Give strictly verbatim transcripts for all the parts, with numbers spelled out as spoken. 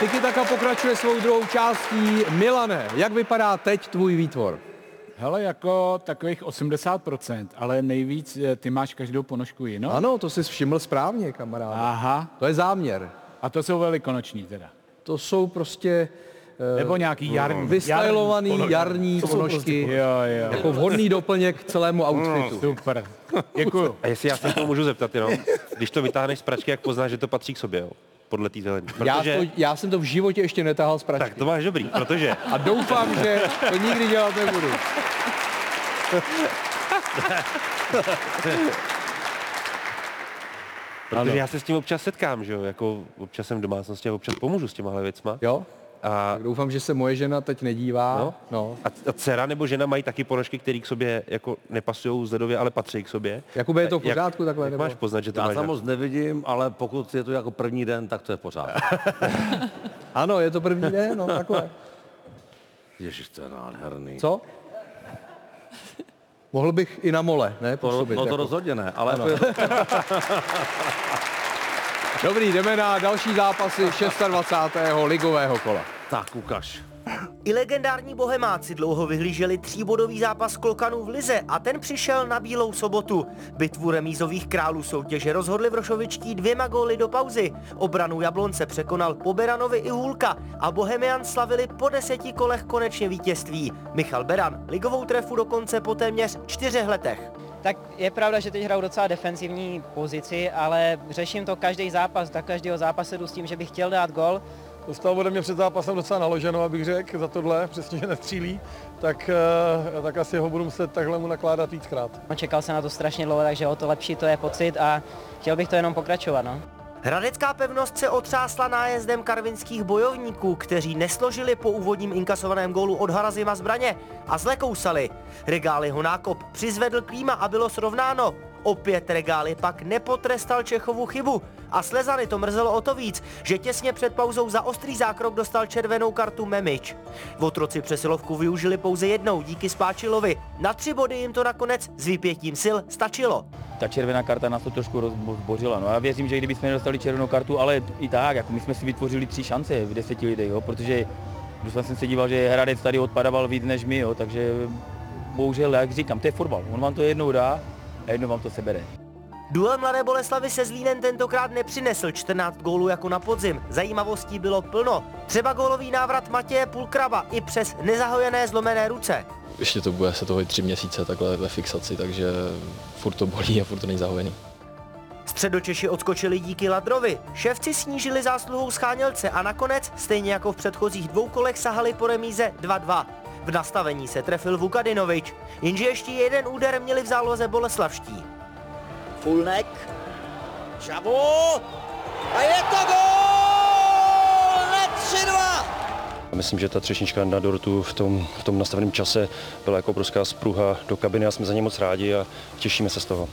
Tiki Taka pokračuje svou druhou částí. Milane, jak vypadá teď tvůj výtvor? Hele, jako takových osmdesát procent, ale nejvíc ty máš každou ponožku jinou. Ano, to jsi všiml správně, kamaráde. Aha. To je záměr. A to jsou velikonoční teda. To jsou prostě... Nebo nějaký jarní. Vystylovaný jarní, jarní To ponožky. Prostě, jo, jo. Jako vhodný doplněk k celému outfitu. Super. Děkuju. A jestli já se to můžu zeptat, jenom, když to vytáhneš z pračky, jak poznáš, že to patří k sobě, jo? Podle té zelení. Protože... Já, to, já jsem to v životě ještě netahal z pračky. Tak to máš dobrý, protože... A doufám, že to nikdy dělat nebudu. Protože ano. já se s tím občas setkám, že jo, jako občas jsem v domácnosti a občas pomůžu s těmahle věcma. Jo? A, Tak doufám, že se moje žena teď nedívá. no, No. a, a dcera nebo žena mají taky ponožky, které k sobě jako nepasují vzhledově, ale patří k sobě. Jakube, je to v pořádku jak, takhle? Jak nebo? máš poznat, že to Já máš? tam moc nevidím, ale pokud je to jako první den, tak to je pořád. Ano, je to první den, no takhle. Ježiš, to je nádherný. Co? Mohl bych i na mole, ne? To, Působit, no to jako. rozhodně ne, ale Ano. jako je to, Dobrý, jdeme na další zápasy dvacátého šestého ligového kola. tak ukaž. I legendární bohemáci dlouho vyhlíželi tříbodový zápas Klokanů v lize a ten přišel na Bílou sobotu. Bitvu remízových králů soutěže rozhodli Vrošovičtí dvěma góly do pauzy. Obranu Jablonce překonal po Beranovi i Hůlka a Bohemian slavili po deseti kolech konečně vítězství. Michal Beran ligovou trefu dokonce po téměř čtyřech letech. Tak je pravda, že teď hraju docela defenzivní pozici, ale řeším to každý zápas, do každého zápasu jdu s tím, že bych chtěl dát gol. Dostal ode mě před zápasem docela naloženo, abych řekl, za tohle, přesně, že nestřílí, tak, tak asi ho budu muset takhle mu nakládat víckrát. Čekal jsem na to strašně dlouho, takže o to lepší to je pocit a chtěl bych to jenom pokračovat. No. Hradecká pevnost se otřásla nájezdem karvinských bojovníků, kteří nesložili po úvodním inkasovaném gólu od Harazima zbraně a zle kousali. Regály ho nákop přizvedl Klíma a bylo srovnáno. Opět Regály pak nepotrestal Čechovu chybu a Slezany to mrzelo o to víc, že těsně před pauzou za ostrý zákrok dostal červenou kartu Memič. Votroci přesilovku využili pouze jednou díky Spáčilovi. Na tři body jim to nakonec s výpětím sil stačilo. Ta červená karta nás to trošku rozbořila. No já věřím, že kdybychom nedostali červenou kartu, ale i tak, jako my jsme si vytvořili tři šance v deseti lidech, jo, protože když jsem se díval, že Hradec tady odpadával víc než my, jo, takže bohužel, jak říkám, to je fotbal. On vám to jednou dá a jednou vám to sebere. Duel Mladé Boleslavi se Zlínem tentokrát nepřinesl čtrnáct gólů jako na podzim. Zajímavostí bylo plno. Třeba gólový návrat Matěje Pulkraba i přes nezahojené zlomené ruce. Ještě to bude se toho tři měsíce takhle ve fixaci, takže furt to bolí a furt to není zahojený. Středočeši odskočili díky Ladrovi. Ševci snížili zásluhou Schánělce a nakonec, stejně jako v předchozích dvou kolech, sahali po remíze dva dva. V nastavení se trefil Vukadinovič, jenže ještě jeden úder měli v záloze boleslavští. Fulnek, Žabo a je to gól na tři dva! Myslím, že ta třešnička na dortu v tom, v tom nastaveném čase byla jako obrovská spruha do kabiny a jsme za ně moc rádi a těšíme se z toho.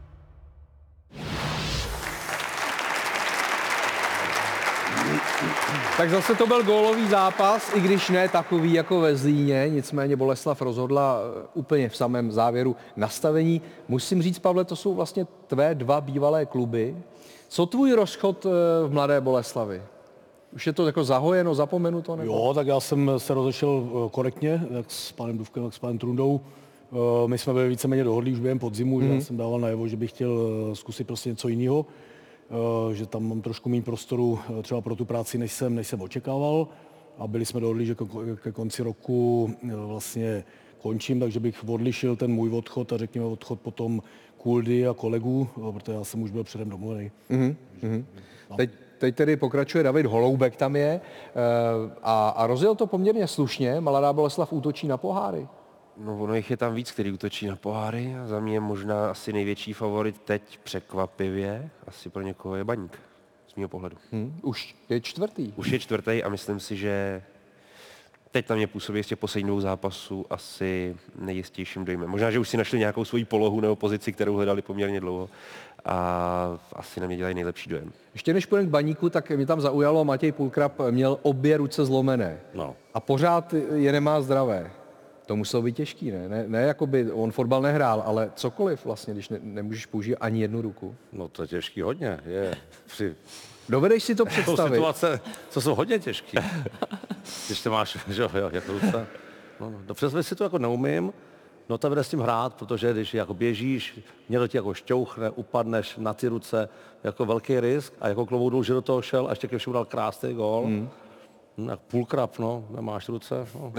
Tak zase to byl gólový zápas, i když ne takový jako ve Zlíně, nicméně Boleslav rozhodla úplně v samém závěru nastavení. Musím říct, Pavle, to jsou vlastně tvé dva bývalé kluby. Co tvůj rozchod v Mladé Boleslavi? Už je to jako zahojeno, zapomenuto? Nebo? Jo, tak já jsem se rozešel korektně, jak s panem Duvkem, jak s panem Trundou. My jsme byli víceméně dohodlí už během podzimu, mm. že já jsem dával najevo, že bych chtěl zkusit prostě něco jiného. Že tam mám trošku méně prostoru třeba pro tu práci, než jsem, než jsem očekával. A byli jsme dohodli, že ke konci roku vlastně končím, takže bych odlišil ten můj odchod a řekněme odchod potom Kuldy a kolegů, protože já jsem už byl předem domluvený. Mm-hmm. Teď, teď tedy pokračuje David Holoubek, tam je a, a rozjel to poměrně slušně. Mladá Boleslav útočí na poháry. No ono jich je tam víc, který útočí na poháry a za mě možná asi největší favorit teď překvapivě, asi pro někoho je Baník, z mého pohledu. Hmm, už je čtvrtý. Už je čtvrtý a myslím si, že teď tam mě působí z těch posledních dvou zápasů asi nejistějším dojmem. Možná, že už si našli nějakou svoji polohu nebo pozici, kterou hledali poměrně dlouho a asi na mě dělají nejlepší dojem. Ještě než půjdeme k Baníku, tak mě tam zaujalo, Matěj Pulkrab měl obě ruce zlomené. No. A pořád je nemá zdravé. To muselo být těžký, ne? Ne, ne jako by on fotbal nehrál, ale cokoliv vlastně, když ne, nemůžeš použít ani jednu ruku. No to je těžký hodně, je. Při... Dovedeš si to představit? Jsou situace, co jsou hodně těžké. Když to máš, že jo, jako ruce. No, no, představit si to jako neumím, no to bude s tím hrát, protože když jako běžíš, někdo ti jako šťouchne, upadneš na ty ruce, jako velký risk a jako klobouk dolů, že do toho šel a ještě ke všemu dal krásný gól. Hmm. No, jak půl krap, no, nemáš ruce. No.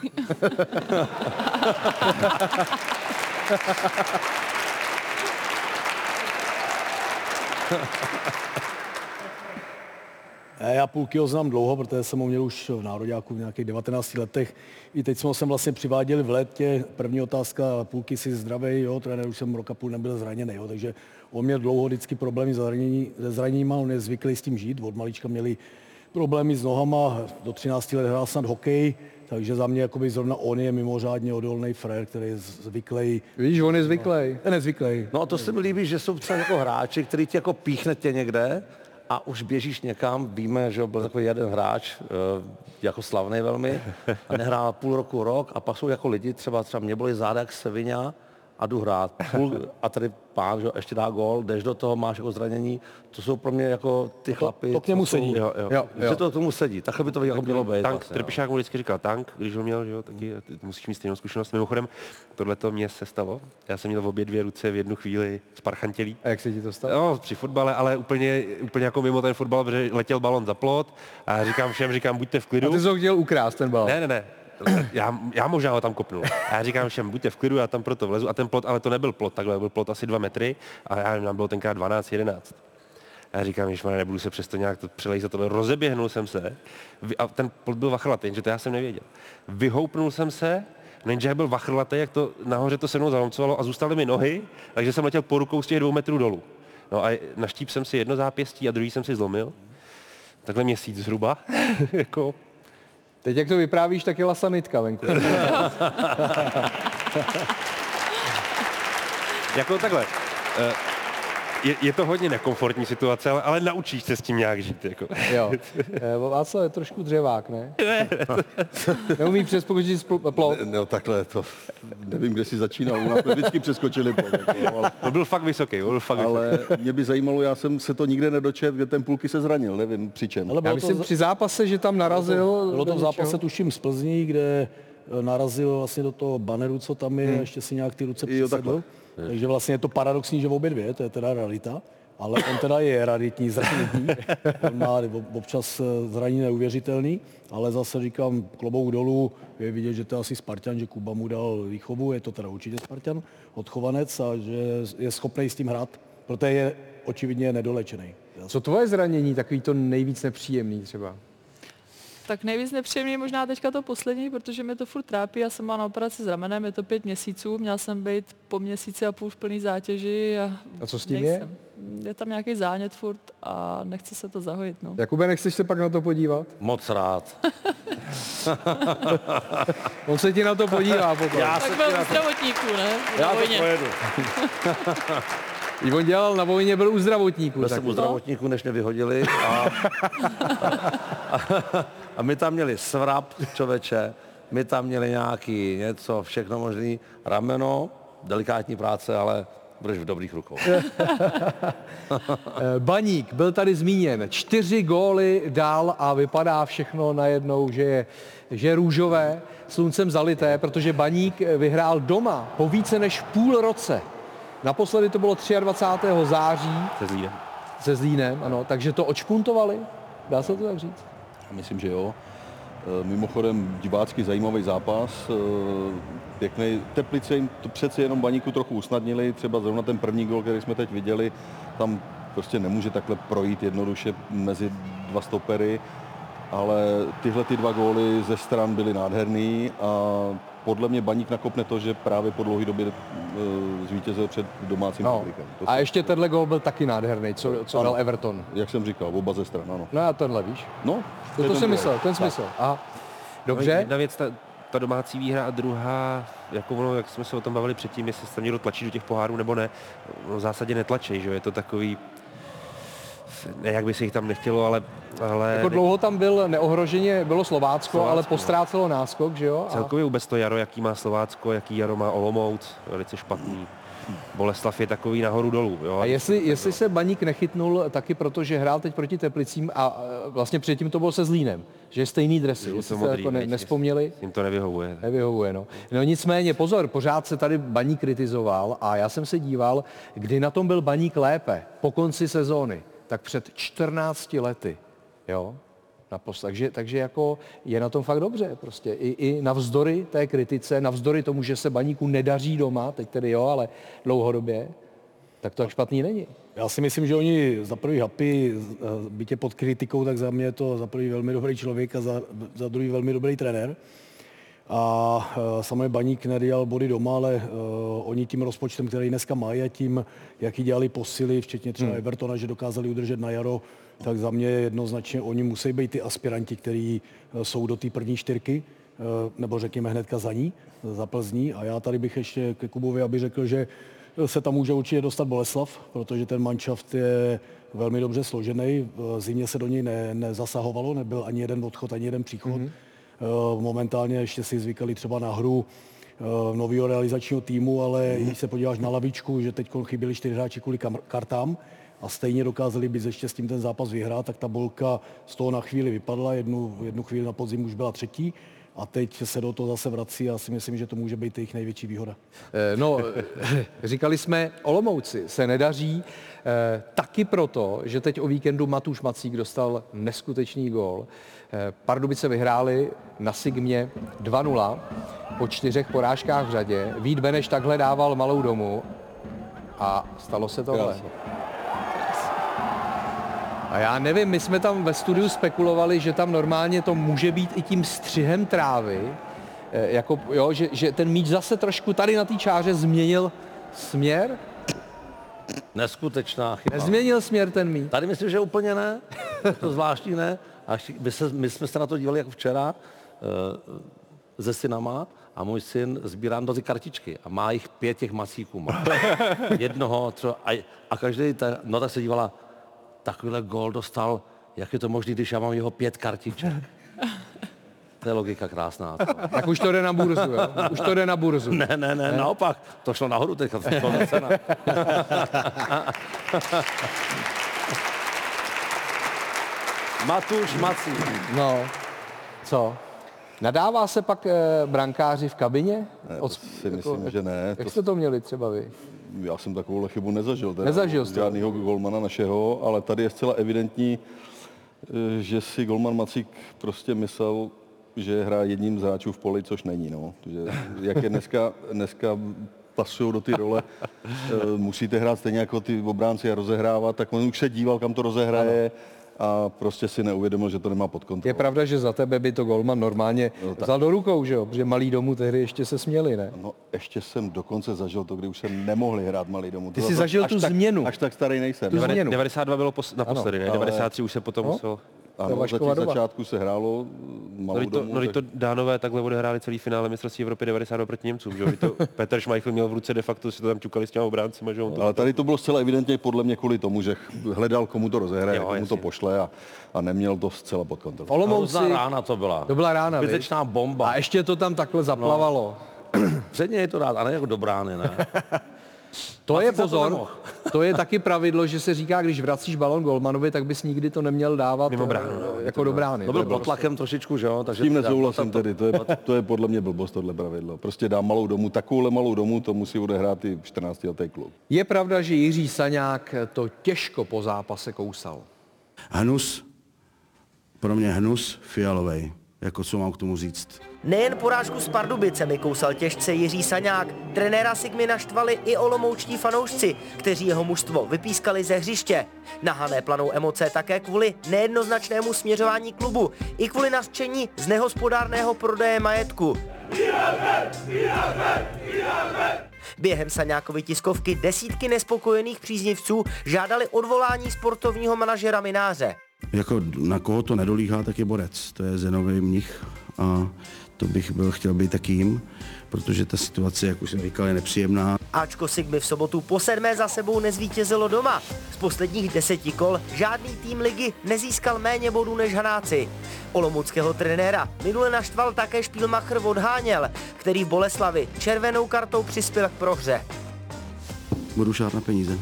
Já půlky ho znám dlouho, protože jsem ho měl už v nároďáku v nějakých devatenácti letech. I teď jsme ho sem vlastně přiváděli v létě. První otázka, půlky si zdravej, jo, trenér už jsem roka půl nebyl zraněný, jo, takže on měl dlouho vždycky problémy se zraněníma, on je zvyklý s tím žít. Od malička měli problémy s nohama, do třinácti let hrál snad hokej, takže za mě jakoby zrovna on je mimořádně odolný frér, který je zvyklý. Víš, on je zvyklý. Je nezvyklý. No a to se mi líbí, že jsou třeba jako hráči, který ti jako píchne tě někde a už běžíš někam. Víme, že byl takový jeden hráč, jako slavný velmi, a nehrál půl roku, rok a pak jsou jako lidi, třeba, třeba mě byly záda jak Seviňa a jdu hrát. Půl, a tady pán, že ještě dá gól, jdeš do toho, máš jako zranění. To jsou pro mě jako ty chlapy. To, to k němu sedí. Jo, jo. Jo, jo. Že to tomu sedí. Takhle by to jako mělo být. Tank, vlastně, Trpišák mu vždycky říkal tank, když ho měl, že jo, taky ty musíš mít stejnou zkušenost. Mimochodem, tohle to mě se stalo. Já jsem měl v obě dvě ruce v jednu chvíli sparchantělý. A jak se ti to stalo? No, při fotbale, ale úplně, úplně jako mimo ten fotbal, protože letěl balon za plot a říkám všem, říkám, buďte v klidu. A ty jsi ho chtěl ukrást, ten balon. Ne, ne, ne. Já, já možná ho tam kopnu. A já říkám všem, buďte v klidu, já tam proto vlezu. A ten plot, ale to nebyl plot, takhle byl plot asi dva metry a já nám bylo tenkrát dvanáct, jedenáct. A já říkám, že nebudu se přesto nějak to přelejzat, tohle rozeběhnul jsem se a ten plot byl vachrlatý, jenže to já jsem nevěděl. Vyhoupnul jsem se, jenže jak byl vachrlatý, jak to nahoře to se mnou zalamcovalo a zůstaly mi nohy, takže jsem letěl po rukou z těch dvou metrů dolů. No a naštíp jsem si jedno zápěstí a druhý jsem si zlomil. Takhle měsíc zhruba. jako... Teď, jak to vyprávíš, tak je lasa nitka venku. jako takhle. Je, je to hodně nekomfortní situace, ale, ale naučíš se s tím nějak žít. Jako. Jo. Václav je trošku dřevák, ne? Ne. Neumí přeskočit plot. No takhle, to nevím, kde si začínal. U nás jsme vždycky přeskočili plot. Jako, ale... To byl fakt vysoký. Byl fakt ale vysoký. mě by zajímalo, já jsem se to nikde nedočet, kde ten Půlky se zranil, nevím při čem. Ale já myslím, to... při zápase, že tam narazil. Bylo to, bylo to v zápase, tuším, z Plzní, kde narazil vlastně do toho baneru, co tam je, hmm. ještě si nějak ty ruce přisedl. Takže vlastně je to paradoxní, že v obě dvě, to je teda realita, ale on teda je raditní, zranitní, on má občas zranění neuvěřitelný, ale zase říkám, klobouk dolů, je vidět, že to je asi Spartan, že Kuba mu dal výchovu, je to teda určitě Spartan, odchovanec a že je schopný s tím hrát, protože je očividně nedolečený. Co tvoje zranění, takový to nejvíc nepříjemný třeba? Tak nejvíc nepříjemný možná teďka to poslední, protože mě to furt trápí. Já jsem byla na operaci s ramenem, je to pět měsíců, měla jsem být po měsíci a půl v plný zátěži. A, a co s tím je? Je tam nějaký zánět furt a nechce se to zahojit. No. Jakube, nechceš se pak na to podívat? Moc rád. On se ti na to podívá potom. Já tak byl u zdravotníků, ne? Já to pojedu. Když on dělal na vojně, byl u zdravotníků. Byl jsem u zdravotníků, než mě vyhodili. A, a, a my tam měli svrap, člověče, my tam měli nějaký něco, všechno možný, rameno, delikátní práce, ale budeš v dobrých rukou. Baník byl tady zmíněn. Čtyři góly dal a vypadá všechno najednou, že je, že je růžové, sluncem zalité, protože Baník vyhrál doma po více než půl roce. Naposledy to bylo dvacátého třetího září. Se Zlínem. Se Zlínem, ano. Takže to odšpuntovali? Dá se to tak říct? Já myslím, že jo. Mimochodem divácky zajímavý zápas. Pěkný. Teplice jim to přece jenom Baníku trochu usnadnili. Třeba zrovna ten první gol, který jsme teď viděli, tam prostě nemůže takhle projít jednoduše mezi dva stopery. Ale tyhle ty dva góly ze stran byly nádherný a podle mě Baník nakopne to, že právě po dlouhé době e, zvítězil před domácím no. publikem. To a ještě tenhle gól byl taky nádherný, co, co dal Everton. Jak jsem říkal, oba ze stran, ano. No a tenhle, víš? No. To, to jsem myslel, ten smysl. Aha. Dobře. No, jedna věc, ta, ta domácí výhra a druhá, jako ono, jak jsme se o tom bavili předtím, jestli se někdo tlačí do těch pohárů nebo ne, no, v zásadě netlačí, že je to takový... ne, jak by se jich tam nechtělo, ale... ale jako dlouho tam byl neohroženě, bylo Slovácko, Slovácko ale postrácelo náskok, že jo? A... Celkově vůbec to jaro, jaký má Slovácko, jaký jaro má Olomouc, velice špatný. Boleslav je takový nahoru dolů. Jo? A jestli, jestli se Baník nechytnul taky proto, že hrál teď proti Teplicím a vlastně předtím to bylo se Zlínem, že je stejný dresy, jestli jste modrý, jako ne, nespomněli. Jim to nevyhovuje. Nevyhovuje, no. No nicméně, pozor, pořád se tady Baník kritizoval a já jsem se díval, kdy na tom byl Baník lépe po konci sezóny, tak před čtrnácti lety, jo. Naposled. Takže, takže jako je na tom fakt dobře prostě. I, I navzdory té kritice, navzdory tomu, že se Baníku nedaří doma, teď tedy jo, ale dlouhodobě, tak to tak špatný není. Já si myslím, že oni za prvý Happy, bytě pod kritikou, tak za mě je to za prvý velmi dobrý člověk a za, za druhý velmi dobrý trenér. A uh, samozřejmě Baník nedělal body doma, ale uh, oni tím rozpočtem, který dneska mají a tím, jaký dělali posily, včetně třeba hmm. Evertona, že dokázali udržet na jaro, tak za mě jednoznačně oni musí být ty aspiranti, kteří uh, jsou do té první čtyřky, uh, nebo řekněme hnedka za ní, za Plzní. A já tady bych ještě ke Kubovi, aby řekl, že se tam může určitě dostat Boleslav, protože ten manšaft je velmi dobře složený. V zimě se do něj ne, nezasahovalo, nebyl ani jeden odchod, ani jeden příchod. Mm-hmm. Momentálně ještě si zvykali třeba na hru nového realizačního týmu, ale když se podíváš na lavičku, že teď chyběli čtyři hráči kvůli kartám a stejně dokázali být se štěstím ten zápas vyhrát, tak ta Bolka z toho na chvíli vypadla, jednu, jednu chvíli na podzim už byla třetí a teď se do toho zase vrací a si myslím, že to může být jejich největší výhoda. No, říkali jsme, Olomouci se nedaří eh, taky proto, že teď o víkendu Matuš Macík dostal neskutečný gól. Eh, Pardubice vyhráli na Sigmě dva nula po čtyřech porážkách v řadě. Vít Beneš takhle dával malou domů a stalo se tohle. A já nevím, my jsme tam ve studiu spekulovali, že tam normálně to může být i tím střihem trávy, jako, jo, že, že ten míč zase trošku tady na té čáře změnil směr. Neskutečná chyba. Nezměnil směr ten míč. Tady myslím, že úplně ne. To zvláštní ne. A my, se, my jsme se na to dívali jako včera uh, se synama a můj syn sbírá do ty kartičky a má jich pět těch Macíků. Má. Jednoho třeba, a, a každý, ta, no tak se dívala, takovýhle gól dostal, jak je to možné, když já mám jeho pět kartiček. To je logika krásná. Tak už to jde na burzu, jo? Už to jde na burzu. Ne, ne, ne, ne? naopak. To šlo nahoru teďka. Cena. Matuš Macík. No, co? Nadává se pak e, brankáři v kabině? Ne, to si myslím, jako, že ne. Jak to... jste to měli třeba vy? Já jsem takovouhle chybu nezažil. Teda, nezažil jste? Žádnýho golmana našeho, ale tady je zcela evidentní, že si golman Macík prostě myslel, že hraje jedním z hráčů v poli, což není. No. Že, jak je dneska, dneska pasují do ty role, musíte hrát stejně jako ty obránci a rozehrávat, tak on už se díval, kam to rozehraje. Ano. A prostě si neuvědomil, že to nemá pod kontrolou. Je pravda, že za tebe by to golman normálně no, vzal do rukou, že jo? Protože malý domů tehdy ještě se směli, ne? No, ještě jsem dokonce zažil to, kdy už se nemohli hrát malý domů. Ty jsi zažil tu tak, změnu. Až tak starý nejsem. Tu změnu. devadesát dva bylo pos- naposledy, ne? Ale... devadesát tři už se potom no? musel... Ano, za těch začátku se hrálo malou no, to, domů. No, tak... to Dánové takhle odehráli celý finále mistrovství Evropy devadesát dva proti Němcům, že to Petr Schmeichel měl v ruce de facto, si to tam čukali s těmi obráncima, že on to... Ale tady to bylo zcela evidentně podle mě kvůli tomu, že hledal, komu to rozehraje, komu jasně. to pošle a, a neměl to zcela pod kontrolou. Olomouci... rána to byla. To byla rána, zbytečná bomba. A ještě to tam takhle zaplavalo. No. Předně je to rád, a ne jako do brány, ne? To je pozor, to je taky pravidlo, že se říká, když vracíš balon golmanovi, tak bys nikdy to neměl dávat mimo bránu, jako do brány. To byl pod tlakem trošičku, že jo? S tím nesouhlasím tedy, to je, to je podle mě blbost tohle pravidlo. Prostě dá malou domů, takovouhle malou domů, to musí odehrát i čtrnáctiletý klub. Je pravda, že Jiří Saňák to těžko po zápase kousal. Hnus, pro mě hnus fialovej, jako co mám k tomu říct. Nejen porážku s Pardubicemi kousal těžce Jiří Saňák. Trenéra Sigmy naštvali i olomoučtí fanoušci, kteří jeho mužstvo vypískali ze hřiště. Nahané planou emoce také kvůli nejednoznačnému směřování klubu i kvůli nařčení z nehospodárného prodeje majetku. Během Saňákovy tiskovky desítky nespokojených příznivců žádali odvolání sportovního manažera Mináře. Jako na koho to nedolíhá, tak je borec. To je Zenový mnich a to bych byl chtěl být taky jim, protože ta situace, jak už jsem říkal, je nepříjemná. Ačko Sigmy v sobotu po sedmé za sebou nezvítězilo doma. Z posledních deseti kol žádný tým ligy nezískal méně bodů než Hanáci. Olomouckého trenéra minule naštval také Špílmacher odháněl, který v Boleslavi červenou kartou přispěl k prohře. Budu šát na peníze.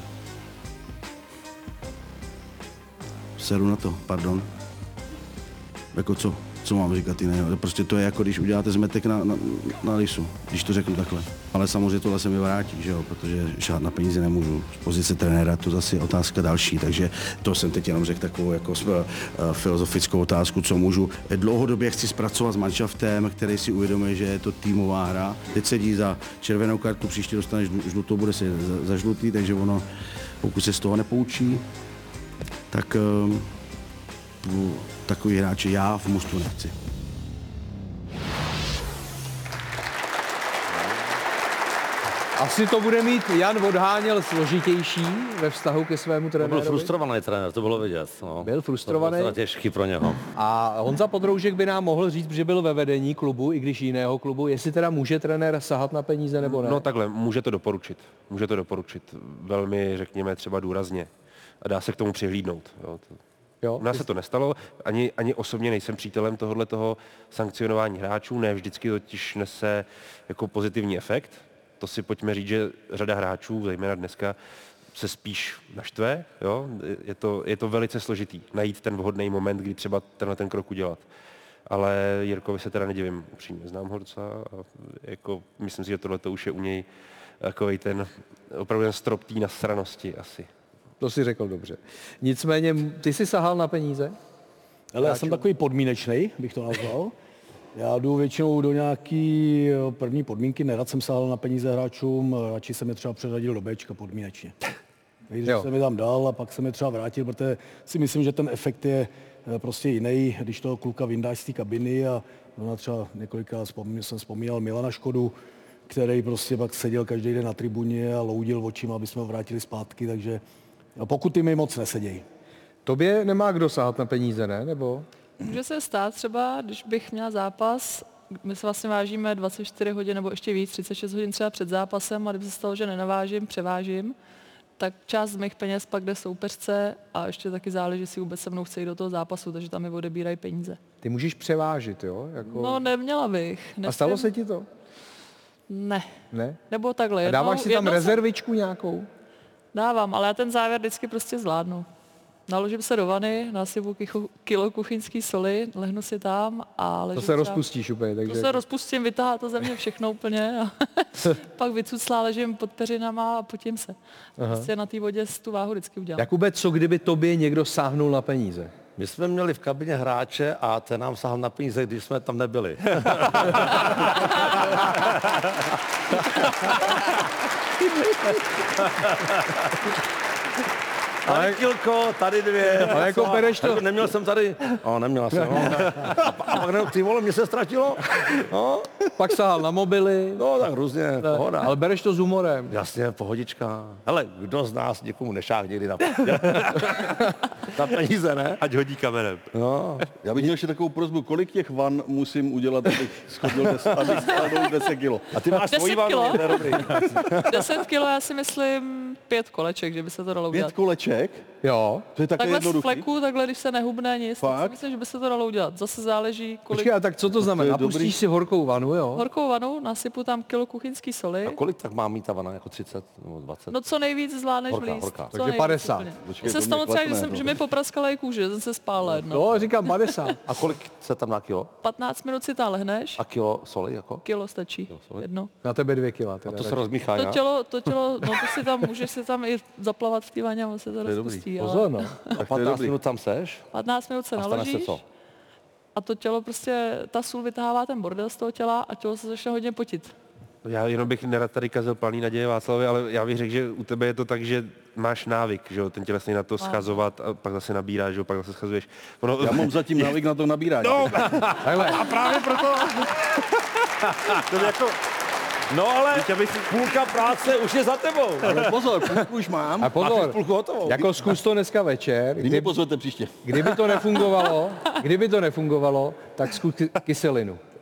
Seru na to, pardon. Jako co? Co mám říkat jiného? Prostě to je jako když uděláte zmetek na, na, na lisu, když to řeknu takhle. Ale samozřejmě tohle se mi vrátí, že jo? Protože šát na peníze nemůžu. Z pozice trenéra to zase je otázka další, takže to jsem teď jenom řekl takovou jako uh, filozofickou otázku, co můžu. Dlouhodobě chci zpracovat s manšaftem, který si uvědomuje, že je to týmová hra. Teď sedí za červenou kartu, příště dostane žlutou, bude se za, za žlutý, takže ono, pokud se z toho nepoučí, tak uh, takový hráče já v mužstvu nechci. Asi to bude mít Jan Odháněl složitější ve vztahu ke svému trenérovi. Byl frustrovaný trenér, to bylo vidět. No. Byl frustrovaný. To bylo těžký pro něho. A Honza Podroužek by nám mohl říct, že byl ve vedení klubu, i když jiného klubu, jestli teda může trenér sahat na peníze nebo ne? No takhle, může to doporučit. Může to doporučit velmi, řekněme, třeba důrazně. A dá se k tomu přihlídnout. Jo. Jo, U nás se to nestalo, ani, ani osobně nejsem přítelem tohohle toho sankcionování hráčů, ne vždycky totiž nese jako pozitivní efekt. To si pojďme říct, že řada hráčů, zejména dneska, se spíš naštve. Jo? Je, to, je to velice složitý najít ten vhodný moment, kdy třeba tenhle ten krok udělat. Ale Jirkovi se teda nedivím, upřímně znám ho docela a jako, myslím si, že tohle už je u něj takovej ten opravdu ten strop té nasranosti asi. To si řekl dobře. Nicméně, ty jsi sahal na peníze? Ale já jsem takový podmínečnej, bych to nazval. Já jdu většinou do nějaký první podmínky, nerad jsem sahal na peníze hráčům, radši jsem je třeba předadil do Bčka podmínečně. Když jsem je tam dal a pak jsem je třeba vrátil, protože si myslím, že ten efekt je prostě jiný, když toho kluka vyndáš z té kabiny a ona třeba několikrát vzpomínal, jsem vzpomínal Milana Škodu, který prostě pak seděl každý den na tribuně a loudil očima, aby jsme ho vrátili zpátky, takže pokud ty mi moc nesedějí. Tobě nemá kdo sahat na peníze, ne? Nebo? Může se stát třeba, když bych měla zápas, my se vlastně vážíme dvacet čtyři hodin nebo ještě víc, třicet šest hodin třeba před zápasem a kdyby se stalo, že nenavážím, převážím, tak část z mých peněz pak jde soupeřce a ještě taky záleží, jestli vůbec se mnou chce jít do toho zápasu, takže tam mi odebírají peníze. Ty můžeš převážit, jo? Jako... No neměla bych. Nechcem... A stalo se ti to? Ne. Ne? Nebo takhle. A dáváš jednou, si tam jednou rezervičku nějakou? Dávám, ale já ten závěr vždycky prostě zvládnu. Naložím se do vany, nasypu kilo kuchyňský soli, lehnu si tam a ležím. To se rozpustíš úplně, takže... To se rozpustím, vytáhá to ze mě všechno úplně a pak vycuclá, ležím pod peřinama a potím se. Aha. Prostě na té vodě tu váhu vždycky udělám. Jakube, co kdyby tobě někdo sáhnul na peníze? My jsme měli v kabině hráče a ten nám sáhl na peníze, když jsme tam nebyli. Tady kilko, tady dvě. Ale jako bereš to... Neměl jsem tady... O, neměl jsem. No. A pak ne, ty vole, mě se ztratilo. No. Pak sahal na mobily. No, tak různě, ne, pohoda. Ale bereš to s humorem. Jasně, pohodička. Hele, kdo z nás někomu nešáh někdy na, na peníze, ne? Ať hodí kamerem. No. Já bych měl ještě takovou prosbu, kolik těch van musím udělat, abych schodil deset, abych schodil deset kilo. A ty máš svoji vanu, to je dobrý. deset kilo, já si myslím pět koleček, že by se to dalo udělat. Pět koleček? Jo. To je takhle takhle jednoduchý. z fleku, takhle, když se nehubne nic, tak si myslím, že by se to dalo udělat. Zase záleží, kolik... Počkej, a tak co to znamená? To je Napustíš dobrý. si horkou vanu, jo? Horkou vanu, nasypu tam kilo kuchyňský soli. A kolik tak má mít ta vana, jako třicet nebo dvacet? No co nejvíc zvládneš Horká, vlízt. horká. Co Takže nejvíc padesát. úplně. Počkej, Se to stalo mě třeba, že, klepne, jsem, to. že mi popraskala i kůže, jsem se spálila jedno. No, říkám padesát. A kolik se tam dá kilo? patnáct minut si tam lehneš, A kilo soli, jako? kilo stačí, soli. jedno. Na tebe dvě kila. A Teda, to se radši. rozmíchá, To já? tělo, to tělo, no to si tam, můžeš si tam i zaplavat v té vaně, on se to je dobrý. rozpustí. Pozor, no. A patnáct minut tam seš? patnáct minut se A stane se naložíš co? a to tělo prostě, ta sůl vytahává ten bordel z toho těla a tělo se začne hodně potit. Já jenom bych nerad tady kazil planý naděje Václavovi, ale já bych řekl, že u tebe je to tak, že máš návyk, že jo, ten tělesný na to schazovat a pak zase nabíráš, že jo, pak zase schazuješ. Ono... Já mám zatím návyk na to nabírání. No, a právě proto... To je jako... No ale půlka práce už je za tebou. Ale pozor, půlku už mám. A pozor, Máš půlku hotovou. jako zkus to dneska večer. Kdy mě pozvete příště? Kdyby to nefungovalo, kdyby to nefungovalo, tak zkus ky- kyselinu.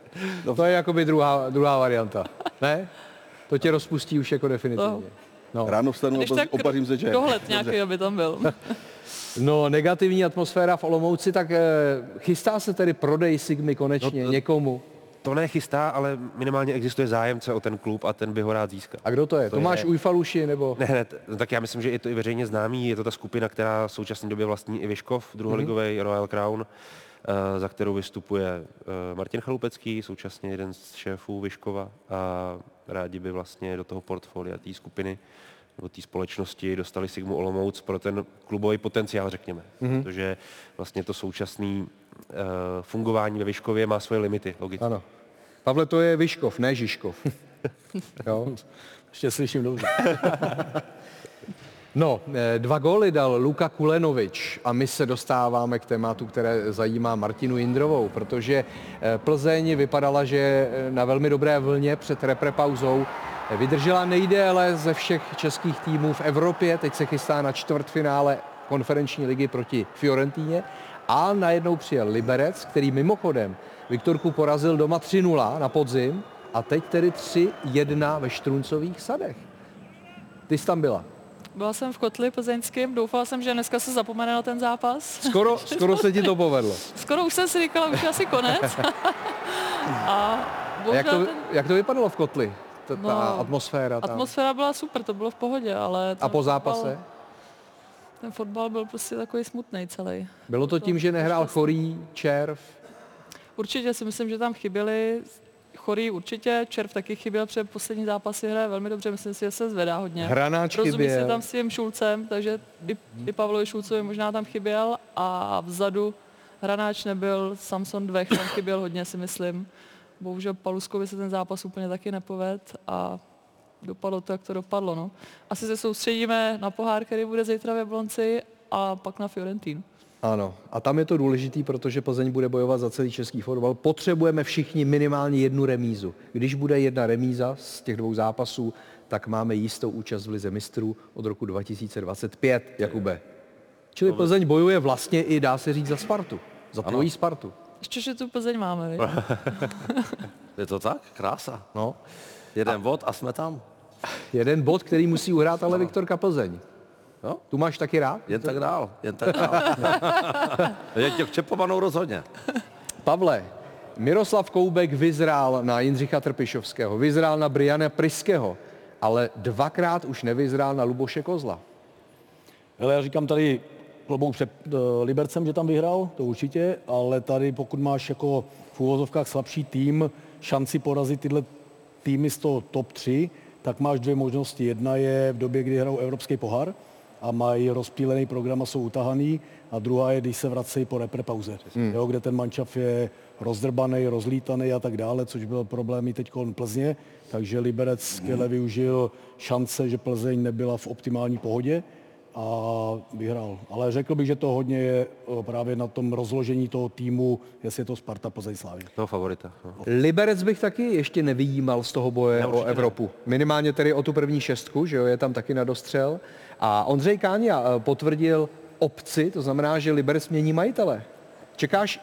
No to je jakoby druhá, druhá varianta, ne? To tě rozpustí už jako definitivně. No. Ráno vstanu a opařím se čaj. Dohled nějaký, aby tam byl. No, negativní atmosféra v Olomouci, tak eh, chystá se tedy prodej Sigmy konečně no, někomu? To nechystá, ale minimálně existuje zájemce o ten klub a ten by ho rád získal. A kdo to je? To Tomáš je... Ujfaluši nebo? Ne, ne, no, tak já myslím, že je to i veřejně známý. Je to ta skupina, která v současné době vlastní i Vyškov, druholigový mm-hmm. Royal Crown, uh, za kterou vystupuje uh, Martin Chalupecký, současně jeden z šéfů Vyškova, a rádi by vlastně do toho portfolia té skupiny nebo té společnosti dostali Sigmu Olomouc pro ten klubový potenciál, řekněme. Mm-hmm. Protože vlastně to současné uh, fungování ve Vyškově má svoje limity, logicky. Ano. Pavle, to je Vyškov, ne Žižkov. Jo? Ještě slyším dobře. No, dva góly dal Luka Kulenovič a my se dostáváme k tématu, které zajímá Martinu Jindrovou, protože Plzeň vypadala, že na velmi dobré vlně před reprepauzou vydržela nejdéle ze všech českých týmů v Evropě, teď se chystá na čtvrtfinále konferenční ligy proti Fiorentíně a najednou přijel Liberec, který mimochodem Viktorku porazil doma tři nula na podzim a teď tedy tři jedna ve Štruncových Sadech. Ty jsi tam byla. Byla jsem v Kotli plzeňském, doufala jsem, že dneska se zapomene na ten zápas. Skoro, skoro se ti to povedlo. Skoro už jsem si říkala, už je asi konec. a a jak, to, ten... jak to vypadalo v Kotli? Ta, ta no, atmosféra tam. Atmosféra byla super, to bylo v pohodě, ale... A po zápase? Fotbal, ten fotbal byl prostě takový smutný celý. Bylo to tím, že nehrál Chorý, Červ? Určitě si myslím, že tam chyběli. Chorý určitě, Červ taky chyběl, protože poslední zápasy hraje velmi dobře, myslím si, že se zvedá hodně. Hranáč Rozumí chyběl. si tam s tím Šulcem, takže i, i Pavlovi Šulcovi možná tam chyběl a vzadu Hranáč nebyl, Samson Dvech tam chyběl hodně, si myslím. Bohužel Paluskovi se ten zápas úplně taky nepoved a dopadlo to, jak to dopadlo. No. Asi se soustředíme na pohár, který bude zítra v Jablonci a pak na Fiorentínu. Ano, a tam je to důležitý, protože Plzeň bude bojovat za celý český fotbal. Potřebujeme všichni minimálně jednu remízu. Když bude jedna remíza z těch dvou zápasů, tak máme jistou účast v Lize mistrů od roku dva tisíce dvacet pět, Jakube. Čili Plzeň bojuje vlastně i, dá se říct, za Spartu. Za tvojí Spartu. Ještě, že tu Plzeň máme, víš? Je to tak? Krása. No. Jeden a... bod a jsme tam. Jeden bod, který musí uhrát ale no. Viktorka Plzeň. No? Tu máš taky rád? Jen tak dál, jen tak dál. Je těch Čepovanou rozhodně. Pavle, Miroslav Koubek vyzrál na Jindřicha Trpišovského, vyzrál na Briana Pryského, ale dvakrát už nevyzrál na Luboše Kozla. Hele, já říkám tady klobouk před uh, Libercem, že tam vyhrál, to určitě, ale tady pokud máš jako v úvozovkách slabší tým, šanci porazit tyhle týmy z toho top tři, tak máš dvě možnosti. Jedna je v době, kdy hrajou Evropský pohár a mají rozptýlený program a jsou utahaný. A druhá je, když se vracejí po reprepauze, hmm. jo, kde ten mančav je rozdrbaný, rozlítaný a tak dále, což byl problém i teď kolem Plzně. Takže Liberec skvěle hmm. využil šance, že Plzeň nebyla v optimální pohodě a vyhrál. Ale řekl bych, že to hodně je právě na tom rozložení toho týmu, jestli je to Sparta, Plzeň, Slavia. Toho favorita. No. Liberec bych taky ještě nevyjímal z toho boje o Evropu. Ne. Minimálně tedy o tu první šestku, že jo, je tam taky na dostřel. A Ondřej Káňa potvrdil opci, to znamená, že Liberec mění majitele. Čekáš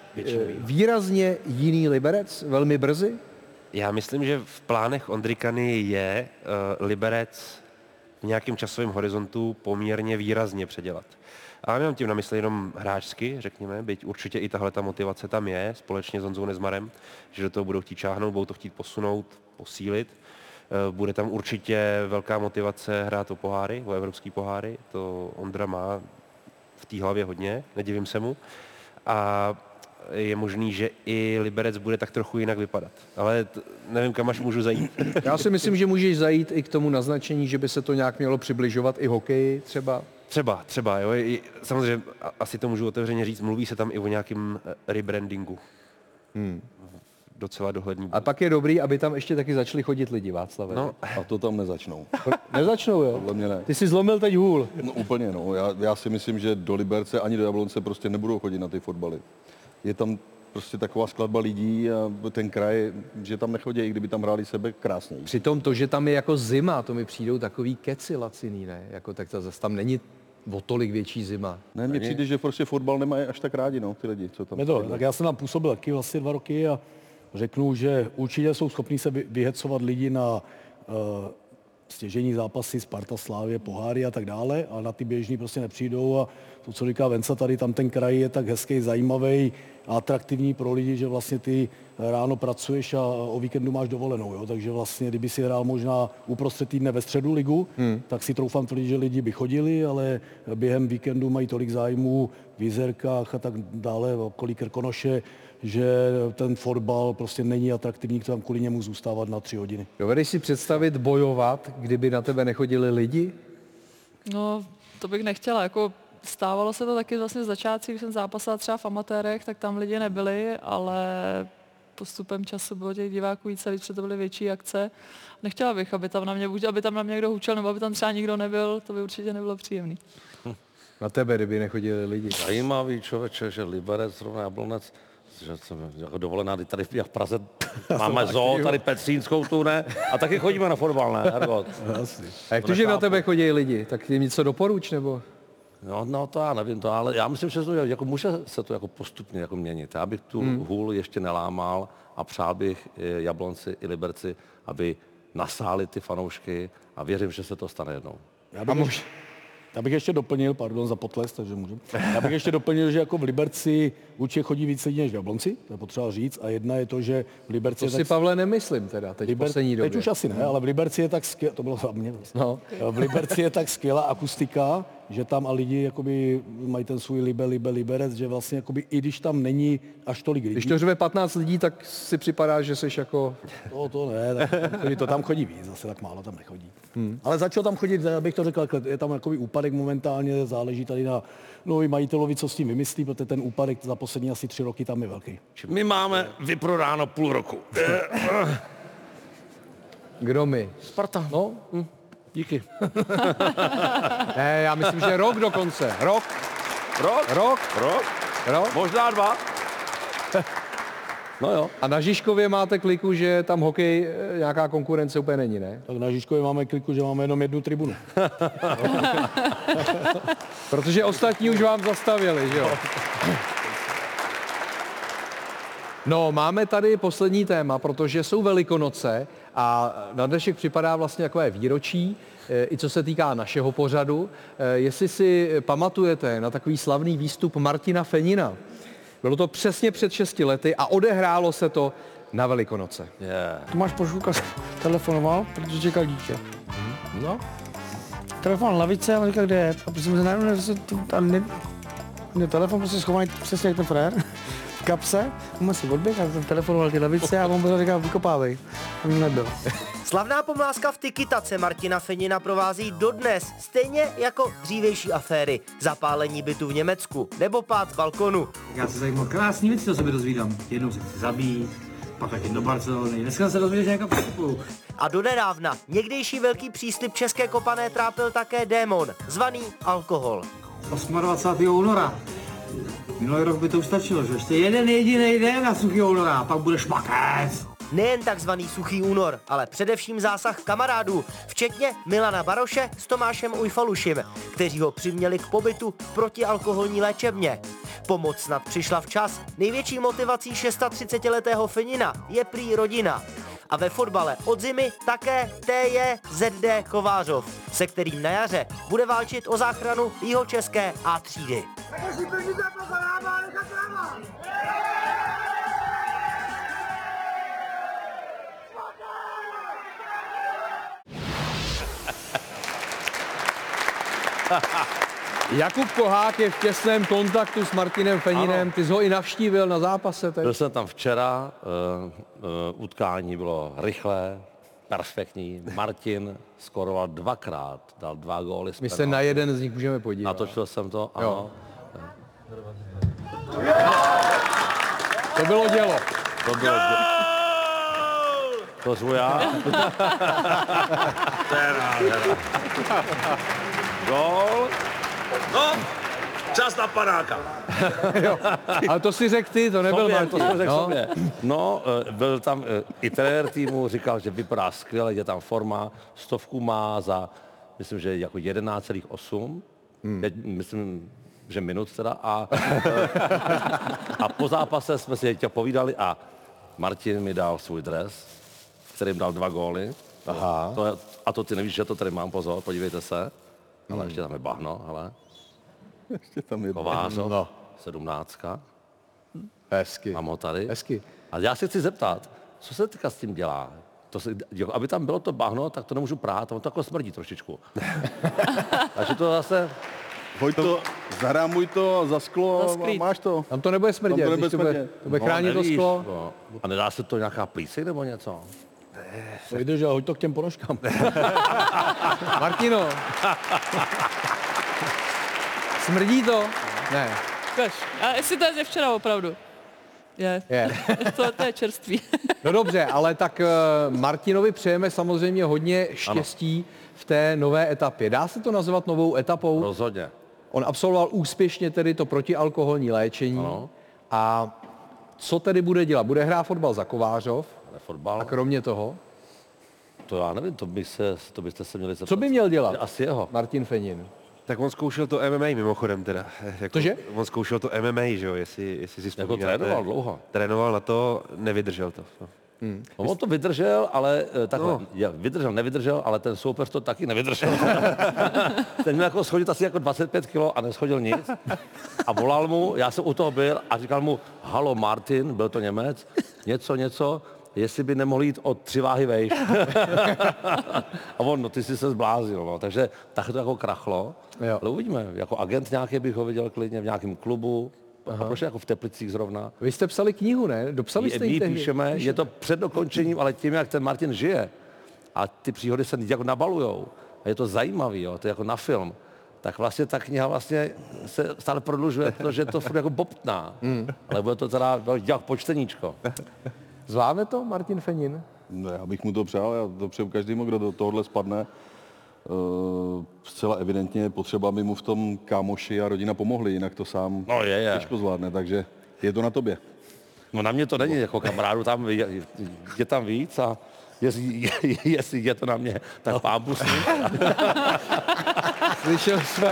výrazně jiný Liberec velmi brzy? Já myslím, že v plánech Ondry Kany je uh, Liberec v nějakém časovém horizontu poměrně výrazně předělat. Ale mám tím na mysli jenom hráčsky, řekněme, byť určitě i tahle ta motivace tam je, společně s Honzou Nezmarem, že do toho budou chtít čáhnout, budou to chtít posunout, posílit. Bude tam určitě velká motivace hrát o poháry, o evropský poháry, to Ondra má v té hlavě hodně, nedivím se mu. A je možný, že i Liberec bude tak trochu jinak vypadat. Ale t- nevím, kam až můžu zajít. Já si myslím, že můžeš zajít i k tomu naznačení, že by se to nějak mělo přibližovat i hokeji třeba. Třeba, třeba, jo. I, samozřejmě, asi to můžu otevřeně říct, mluví se tam i o nějakém rebrandingu. Hmm. Docela dohledný. A pak je dobrý, aby tam ještě taky začali chodit lidi, Václave. No, a to tam nezačnou. Nezačnou, jo? Podle mě ne. Ty jsi zlomil teď hůl. No úplně, no. Já, já si myslím, že do Liberce ani do Jablonce prostě nebudou chodit na ty fotbaly. Je tam prostě taková skladba lidí a ten kraj, že tam nechodí, i kdyby tam hráli sebe krásněji. Přitom to, že tam je jako zima, to mi přijdou takový keci laciný, ne? Jako, tak to zase tam není o tolik větší zima. Ne, mně přijde, že prostě fotbal nemají až tak rádi, no, ty lidi, co tam. To, tak já jsem tam působil taky vlastně dva roky a řeknu, že určitě jsou schopní se vyhecovat lidi na uh, stěžení zápasy, Sparta, Slávě, poháry a tak dále, a na ty běžní prostě nepřijdou a to, co říká Venca, tady tam ten kraj je tak hezký, zajímavý a atraktivní pro lidi, že vlastně ty ráno pracuješ a o víkendu máš dovolenou, jo? Takže vlastně, kdyby si hrál možná uprostřed týdne ve středu ligu, hmm. tak si troufám tvrdit, že lidi by chodili, ale během víkendu mají tolik zájmů v Jizerkách a tak dále, v okolí Krkonoše, že ten fotbal prostě není atraktivní, tam kvůli němu zůstávat na tři hodiny. Dovedeš si představit bojovat, kdyby na tebe nechodili lidi? No, to bych nechtěla, jako stávalo se to taky vlastně z začátku, když jsem zápasila třeba v amatérech, tak tam lidi nebyli, ale postupem času bylo těch diváků víc a víc, protože to byly větší akce. Nechtěla bych, aby tam na mě, aby tam na mě někdo hučel, nebo aby tam třeba nikdo nebyl, to by určitě nebylo příjemný. Na tebe, kdyby nechodili lidi. Zajímavý člověče, že Liberec, zrovna Jablonec, že jsem jako dovolená, tady v Praze máme zoo, tady Petřínskou tu, ne? A taky chodíme na fotbal, ne? Ergot. A jak to, že na tebe chodí lidi? Tak jim něco doporuč, nebo? No, no to já nevím to, ale já myslím, že to, jako může se to jako postupně jako měnit. Já bych tu hmm. hůl ještě nelámal a přál bych Jablonci i Liberci, aby nasáli ty fanoušky a věřím, že se to stane jednou. Já bych, ještě, já bych ještě doplnil, pardon za potles, takže můžu. Já bych ještě doplnil, že jako v Liberci určitě chodí víc lidí než v Jablonci, to je potřeba říct. A jedna je to, že v Liberci... To je si, tak... Pavle, nemyslím teda, teď Liber... v poslední době. Teď už asi ne, ale v Liberci je tak skvělá, to bylo za mě vlastně. No. V Liberci je tak skvělá akustika, že tam a lidi jakoby mají ten svůj libe, libe, Liberec, že vlastně jakoby, i když tam není až tolik lidí. Když to řve patnáct lidí, tak si připadá, že jsi jako... To, to ne, tak tam chodí, to tam chodí víc, zase tak málo tam nechodí. Hmm. Ale začal tam chodit, abych to řekl, je tam jakoby úpadek momentálně, záleží tady na nový majitelovi, co s tím vymyslí, protože ten úpadek za poslední asi tři roky tam je velký. My máme vyprodáno půl roku. Kdo my? Sparta. No, hm. Díky. Ne, já myslím, že rok dokonce. Rok. Rok? Rok. Rok? Rok. Možná dva. No jo. A na Žižkově máte kliku, že tam hokej nějaká konkurence úplně není, ne? Tak na Žižkově máme kliku, že máme jenom jednu tribunu. Protože ostatní už vám zastavili, že jo? No, máme tady poslední téma, protože jsou Velikonoce a na dnešek připadá vlastně takové výročí, i co se týká našeho pořadu. Jestli si pamatujete na takový slavný výstup Martina Fenina, bylo to přesně před šesti lety a odehrálo se to na Velikonoce. Yeah. Tomáš Pošůka telefonoval, protože čekal dítě. No. Telefon na lavice a on říkal, kde je? A prostě jsme se najednou, tam ne, ne, telefon prostě schovaný přesně jak ten frér. V kapse, on si odběh a ten telefonoval ty lavice a on byl říkal, vykopávej. A nebyl. Slavná pomlázka v tiki-tace Martina Fenina provází dodnes, stejně jako dřívější aféry. Zapálení bytu v Německu nebo pád z balkonu. Já se zajímal krásný věci, co se mi dozvídám. Jednou se chci zabít, pak taky do Barcelony. Dneska se dozvídám, že nějaká postupuju. A donedávna někdejší velký příslib české kopané trápil také démon, zvaný alkohol. dvacátého osmého února. Minulý rok by to už stačilo, že ještě jeden jediný den na suchý února, pak budeš makec. Nejen takzvaný suchý únor, ale především zásah kamarádů, včetně Milana Baroše s Tomášem Ujfalušim, kteří ho přiměli k pobytu v protialkoholní léčebně. Pomoc snad přišla včas. Největší motivací třicetišestiletého Fenina je prý rodina. A ve fotbale od zimy také T J Z D Kovářov, se kterým na jaře bude válčit o záchranu jihočeské A třídy. Jakub Kohák je v těsném kontaktu s Martinem Feninem. Ano. Ty jsi ho i navštívil na zápase teď. Byl jsem tam včera, uh, uh, utkání bylo rychlé, perfektní. Martin skoroval dvakrát, dal dva góly. My se na jeden z nich můžeme podívat. Natočil jsem to, ano. To bylo dělo. To bylo dělo. To zvu já. Gól. No, čas na panáka. Jo, ale to si řekl ty, to nebyl sobě, Martin. To jsem řekl no. sobě. No, byl tam i trenér týmu, říkal, že vypadá skvěle, je tam forma, stovku má za, myslím, že jako jedenáct celá osm, hmm. myslím, že minut teda, a, a po zápase jsme si tě povídali a Martin mi dal svůj dres, kterým dal dva góly. Aha. To je, a to ty nevíš, že to tady mám, pozor, podívejte se. Ale ještě tam je bahno, hele. Ještě tam je Kovářov, no. sedmnáctka. Hezky. Mám ho tady. Hezky. A já se chci zeptat, co se teďka s tím dělá? To se, aby tam bylo to bahno, tak to nemůžu prát, on to jako smrdí trošičku. Takže to zase... Hoď to, zarámuj to za sklo a máš to. Tam to nebude smrdět, Tam to nebude to bude, smrdět. to bude chránit to sklo. No. A nedá se to nějaká plísek nebo něco? Vydržel, hoď to k těm ponožkám. Martino. Smrdí to? Ne. Kaž. A jestli to je ze včera opravdu. Je. Je. to, to je čerství. No dobře, ale tak uh, Martinovi přejeme samozřejmě hodně štěstí ano. v té nové etapě. Dá se to nazvat novou etapou? Rozhodně. On absolvoval úspěšně tedy to protialkoholní léčení. Ano. A co tedy bude dělat? Bude hrát fotbal za Kovářov? Fotbal. A kromě toho? To já nevím, to, by se, to byste se měli zeptat. Co by měl dělat? Asi jeho. Martin Fenin. Tak on zkoušel to M M A mimochodem teda. Jako, Cože? On zkoušel to M M A, že jo, jestli, jestli si Jako vzpomínáte. trénoval dlouho. Trénoval na to, nevydržel to. No. Hmm. On to vydržel, ale takhle, No. no. vydržel, nevydržel, ale ten soupeř to taky nevydržel. Ten měl jako schodit asi jako dvacet pět kilo a neschodil nic. A volal mu, já jsem u toho byl a říkal mu, halo Martin, byl to Němec, něco, něco, jestli by nemohl jít o tři váhy vejš. A on, no ty jsi se zbláznil, no. Takže tak to jako krachlo. Jo. Ale uvidíme, jako agent nějaký bych ho viděl klidně v nějakém klubu. Aha. A proč jako v Teplicích zrovna? Vy jste psali knihu, ne? Dopsali jste ji My tehdy? píšeme, je to před dokončením, ale tím, jak ten Martin žije a ty příhody se jako nabalujou a je to zajímavý, jo, to je jako na film, tak vlastně ta kniha vlastně se stále prodlužuje, protože to furt jako bobtná. Hmm. Ale bude to teda dělat počteníčko. Zvládne to Martin Fenin? No, já bych mu to přál, já to přeju každému, kdo do tohohle spadne. Uh, zcela evidentně je potřeba, aby mu v tom kámoši a rodina pomohli, jinak to sám No, je, je. těžko zvládne, takže je to na tobě. No na mě to není, jako kamarádu, tam je, je tam víc a jestli, jestli je to na mě, tak pán pusí. Slyšeli jsme...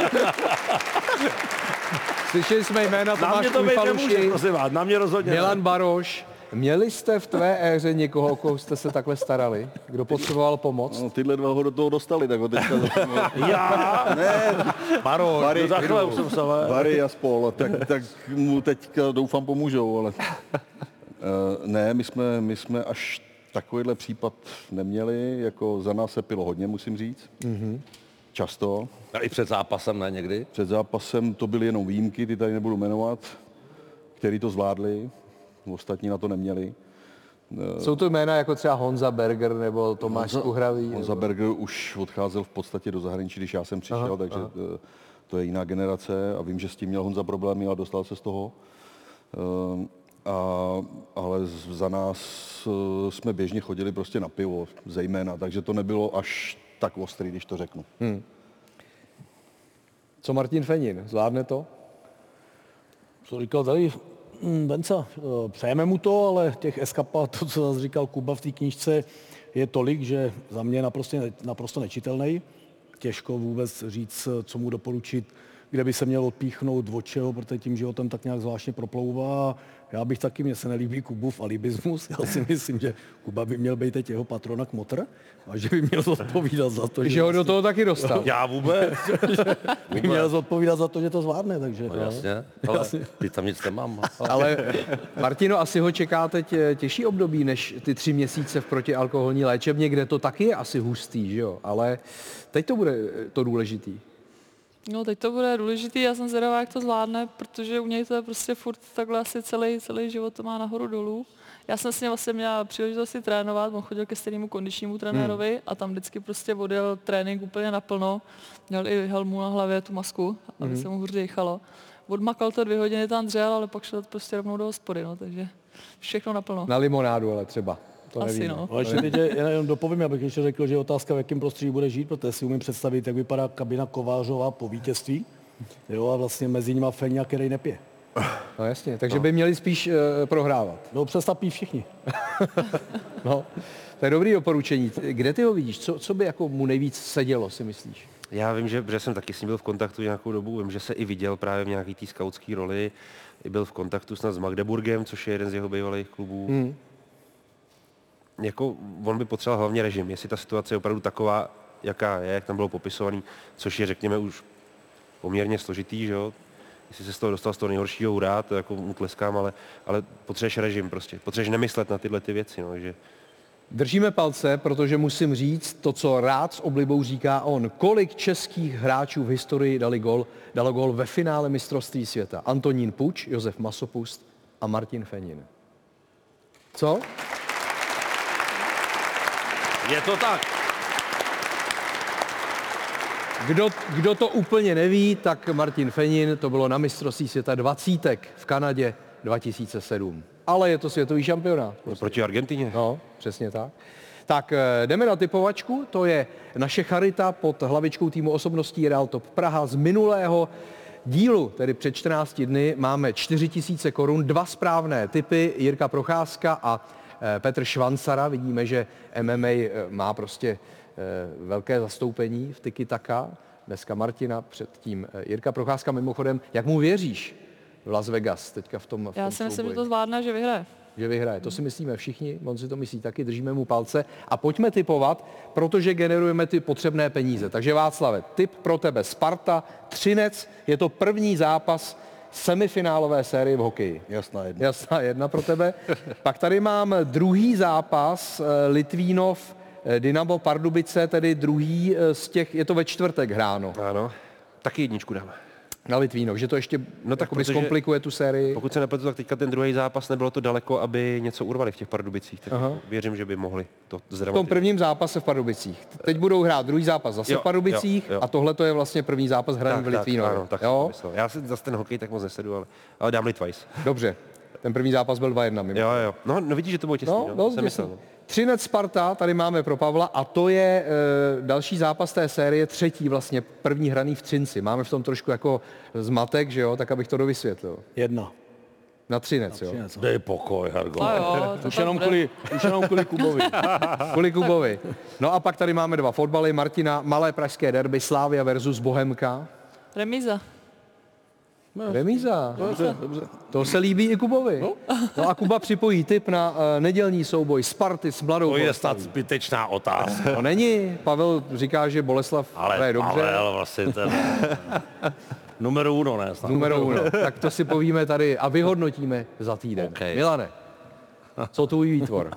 Slyšeli jsme jména Na Tomáš mě to být nemůže, Ujfaluši, prosím vás, na mě rozhodně. Milan Baroš. Měli jste v tvé éře někoho, o koho jste se takhle starali? Kdo potřeboval pomoc? No, tyhle dva ho do toho dostali, tak ho teďka... Já? Ne, Baroš, Bary, no takhle už jsem se... Bary a spol, tak, tak mu teďka doufám pomůžou, ale... Uh, ne, my jsme, my jsme až takovýhle případ neměli, jako za nás se pilo hodně, musím říct. Mm-hmm. Často. A i před zápasem, ne někdy? Před zápasem to byly jenom výjimky, ty tady nebudu jmenovat, který to zvládli, ostatní na to neměli. Jsou to jména jako třeba Honza Berger nebo Tomáš Honza, Kuhravý? Honza nebo... Berger už odcházel v podstatě do zahraničí, když já jsem přišel, aha, takže aha. To je jiná generace a vím, že s tím měl Honza problémy, ale dostal se z toho. A, ale za nás jsme běžně chodili prostě na pivo, zejména, takže to nebylo až tak ostrý, když to řeknu. Hmm. Co Martin Fenin? Zvládne to? Co říkal tady Benca, přejeme mu to, ale těch eskapát, to, co zase říkal Kuba v té knížce, je tolik, že za mě naprosto, naprosto nečitelný. Těžko vůbec říct, co mu doporučit, kde by se měl odpíchnout, od čeho, protože tím životem tak nějak zvláštně proplouvá. Já bych taky, mně se nelíbí Kubův alibismus. Já si myslím, že Kuba by měl být teď jeho patrona kmotr a že by měl zodpovídat za to, že... Že ho do toho taky dostal. Já vůbec. by měl zodpovídat za to, že to zvládne, takže... No, jasně, ale ty tam nic nemám. Ale Martino, asi ho čeká teď těžší období, než ty tři měsíce v protialkoholní léčebně, kde to taky je asi hustý, že jo? Ale teď to bude to důležitý. No, teď to bude důležitý, já jsem zvědavá, jak to zvládne, protože u něj to je prostě furt takhle asi celý, celý život to má nahoru dolů. Já jsem s ním vlastně měla příležitost si trénovat, on chodil ke stejnému kondičnímu trenérovi hmm. a tam vždycky prostě odjel trénink úplně naplno. Měl i helmu na hlavě, tu masku, aby hmm. se mu hůř dýchalo. Odmakal to dvě hodiny tam dřel, ale pak šel prostě rovnou do hospody, no, takže všechno naplno. Na limonádu ale třeba. To asi nevíme. no. Ale ještě teď je, jenom dopovím, abych ještě řekl, že je otázka, v jakém prostředí bude žít, protože si umím představit, jak vypadá kabina Kovářova po vítězství. Jo, a vlastně mezi nimi Feňa, který nepije. No jasně, takže no. by měli spíš uh, prohrávat. No přestat pít všichni. No, to je dobrý doporučení. Kde ty ho vidíš? Co, co by jako mu nejvíc sedělo, si myslíš? Já vím, že, že jsem taky s ním byl v kontaktu nějakou dobu, vím, že se i viděl právě v nějaký té skautské roli, i byl v kontaktu snad s Magdeburgem, což je jeden z jeho bývalých klubů. Hmm. Jako, on by potřeboval hlavně režim, jestli ta situace je opravdu taková, jaká je, jak tam bylo popisovaný, což je, řekněme, už poměrně složitý, že jo? Jestli se z toho dostal z toho nejhoršího hurá, to jako mu tleskám, ale, ale potřebuješ režim prostě, potřebuješ nemyslet na tyhle ty věci, no, takže... Držíme palce, protože musím říct to, co rád s oblibou říká on. Kolik českých hráčů v historii dali gol, dalo gol ve finále mistrovství světa? Antonín Puč, Josef Masopust a Martin Fenin. Co? Je to tak. Kdo, kdo to úplně neví, tak Martin Fenin, to bylo na mistrovství světa dvacítek v Kanadě dva tisíce sedm. Ale je to světový šampionát. Prostě. Proti Argentině. No, přesně tak. Tak jdeme na typovačku, to je naše charita pod hlavičkou týmu osobností Real Top Praha z minulého dílu, tedy před čtrnácti dny, máme čtyři tisíce korun, dva správné tipy, Jirka Procházka a Petr Švancara. Vidíme, že M M A má prostě velké zastoupení v Tiki Taka. Dneska Martina, předtím Jirka Procházka. Mimochodem, jak mu věříš v Las Vegas teďka v tom, v tom Já si myslím, souboji? že to zvládne, že vyhraje. Že vyhraje. To si myslíme všichni, on si to myslí taky, držíme mu palce a pojďme tipovat, protože generujeme ty potřebné peníze. Takže Václave, tip pro tebe Sparta, Třinec, je to první zápas semifinálové série v hokeji. Jasná jedna. Jasná jedna pro tebe. Pak tady mám druhý zápas Litvínov, Dynamo Pardubice, tedy druhý z těch, je to ve čtvrtek hráno. Ano, taky jedničku dáme. Na Litvínov, že to ještě no tak zkomplikuje tu sérii. Pokud se nepletu, tak teďka ten druhý zápas nebylo to daleko, aby něco urvali v těch Pardubicích. Tak věřím, že by mohli to zdramatit. V tom prvním zápase v Pardubicích. Teď budou hrát druhý zápas zase jo, v Pardubicích jo, jo. a tohle to je vlastně první zápas hraný v Litvínově. Ano, tak jo? Já si zase ten hokej tak moc nesedu, ale, ale dám Litvice. Dobře, ten první zápas byl dva jedna. Mimo. Jo, jo. No, no vidíš, že to bylo těsný. No, no, no, jsem myslel, no. Třinec Sparta, tady máme pro Pavla a to je e, další zápas té série, třetí vlastně, první hraný v Třinci. Máme v tom trošku jako zmatek, že jo, tak abych to dovysvětlil. Jedna. Na Třinec, Na jo. Třinec, Dej pokoj, Hargo. A jo, už, jenom kvůli, už jenom kvůli Kubovi. Kvůli Kubovi. No a pak tady máme dva fotbaly. Martina, malé pražské derby, Slavia versus Bohemka. Remíza. No, remíza. Dobře, dobře. To se líbí i Kubovi. No, no a Kuba připojí tip na uh, nedělní souboj Sparty s Mladou To je Boleslaví. snad zbytečná otázka. To není. Pavel říká, že Boleslav Ale je dobře. Pavel vlastně ten... Numero uno, ne? Snad. Numero uno. Tak to si povíme tady a vyhodnotíme za týden. Okay. Milane, co tvůj výtvor?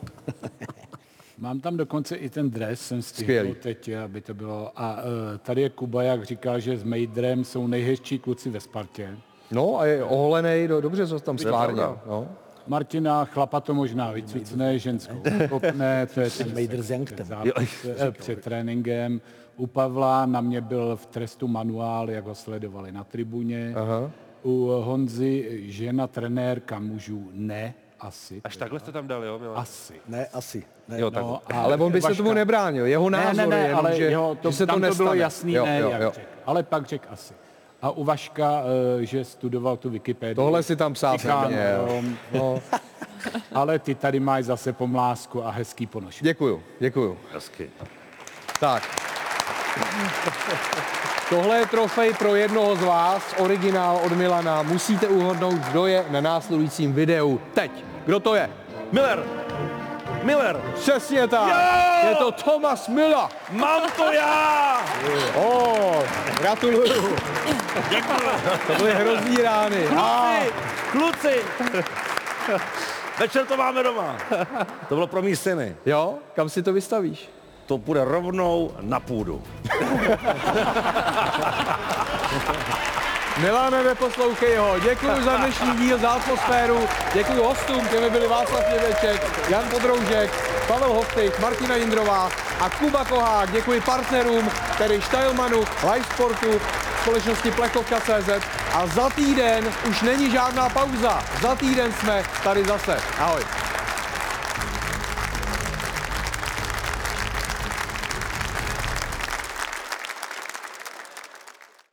Mám tam dokonce i ten dres, jsem stihl teď, aby to bylo. A uh, tady je Kuba, jak říká, že s Mejdrem jsou nejhezčí kluci ve Spartě. No a je oholenej, do, dobře, co tam stvárněl. No. Martina chlapa to možná vycvicne, ženskou kopne, to je ten Mejdr s Janktem. zápas před tréninkem. U Pavla na mě byl v trestu manuál, jak ho sledovali na tribuně. Aha. U Honzy žena trenérka mužů ne. Asi. Až takhle jste tam dali, jo? Milan? Asi. Ne, asi. Ne. Jo, tak. No, Ale on by se tomu nebránil. Jeho názor ne, ne, ne, je jenom, ale že, jo, to, že se to tam to nestane. bylo jasný, jo, ne, jo, jak jo. řek. Ale pak řekl asi. A u Vaška, že studoval tu Wikipedii. Tohle si tam psát neměl. No. Ale ty tady máš zase pomlásku a hezký ponožek. Děkuju, děkuju. Hezky. Tak. Tohle je trofej pro jednoho z vás, originál od Milana. Musíte uhodnout, kdo je na následujícím videu. Teď. Kdo to je? Miller! Miller! Přesně tak. Jo! Je to Thomas Müller. Mám to já! Oh, gratuluju. Děkuju. To byly hrozný rány. Kluci! Kluci! Večer to máme doma. To bylo pro mý syny. Jo? Kam si to vystavíš? To půjde rovnou na půdu. Milane, neposlouchej ho. Děkuji za dnešní díl, za atmosféru. Děkuji hostům, těmi byli Václav Němeček, Jan Podroužek, Pavel Hostejch, Martina Jindrová a Kuba Kohák. Děkuji partnerům, tedy Štajlmanu, Livesportu, společnosti Plechovka tečka cé zet. A za týden už není žádná pauza. Za týden jsme tady zase. Ahoj.